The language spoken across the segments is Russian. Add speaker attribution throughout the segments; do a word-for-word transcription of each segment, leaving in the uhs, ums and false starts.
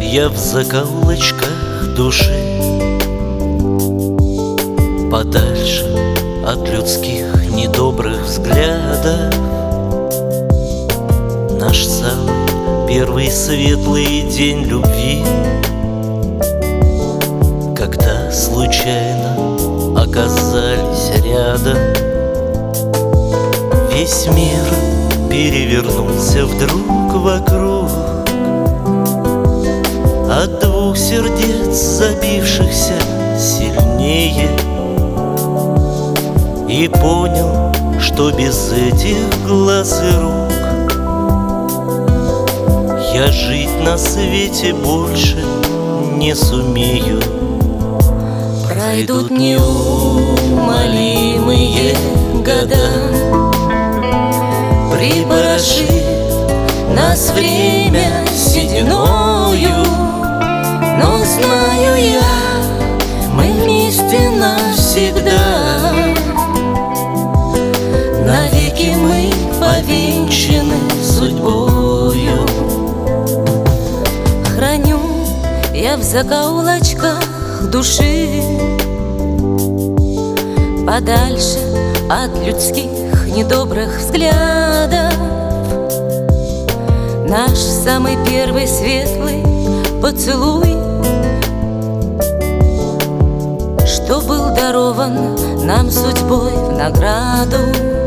Speaker 1: Я в закоулочках души, подальше от людских недобрых взглядов. Наш самый первый светлый день любви, когда случайно оказались рядом. Весь мир перевернулся вдруг вокруг от двух сердец, забившихся сильнее. И понял, что без этих глаз и рук я жить на свете больше не сумею.
Speaker 2: Пройдут неумолимые года, припорошит нас время сединою. Но знаю я, мы вместе навсегда, навеки мы повенчаны судьбою. Храню я в закоулочках души, подальше от людских недобрых взглядов, наш самый первый светлый поцелуй, что был дарован нам судьбой в награду.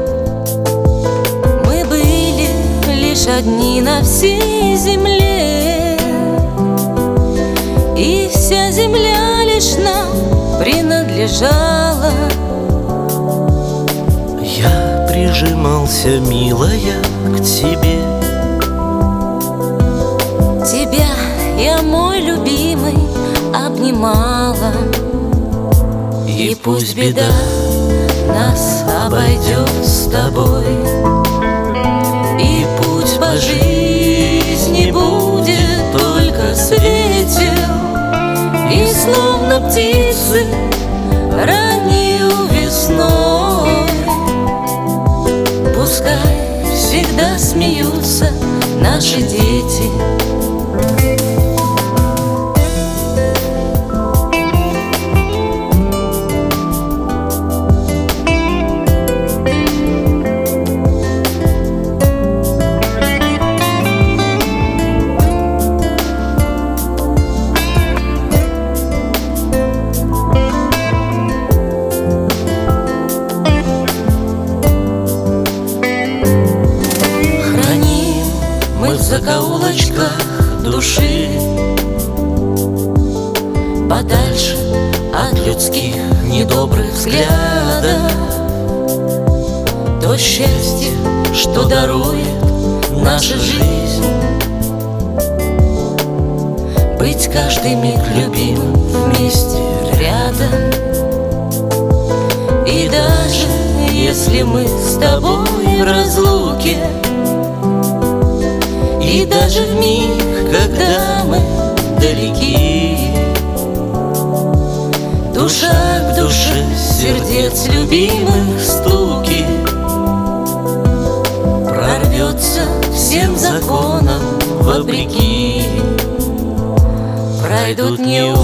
Speaker 2: Мы были лишь одни на всей земле, и вся земля лишь нам принадлежала.
Speaker 1: Я прижимался, милая, к тебе.
Speaker 2: Тебя я, мой любимый, обнимала. И пусть беда нас обойдет с тобой, и путь по жизни будет только светел, и словно птицы раннюю весной пускай всегда смеются наши дети.
Speaker 1: В закоулочках души, подальше от людских недобрых взглядов, то счастье, что дарует наша жизнь, быть каждый миг любимым вместе рядом. И даже если мы с тобой в разлуке, и даже в миг, когда мы далеки, душа к душе сердец любимых стуки прорвется всем законам вопреки. Пройдут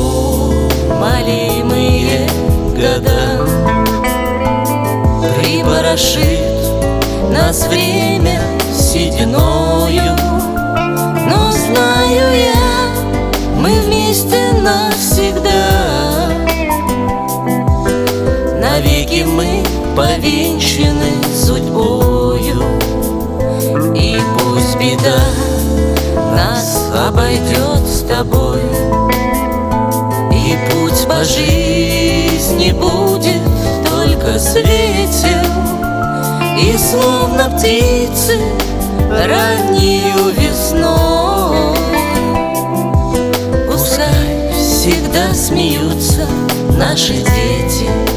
Speaker 1: неумолимые года, припорошит нас время сединою. Но знаю я, мы вместе навсегда, навеки мы повенчаны судьбою. И пусть беда нас обойдет с тобой, и путь по жизни будет только светел, и словно птицы раннюю весной пускай всегда смеются наши дети.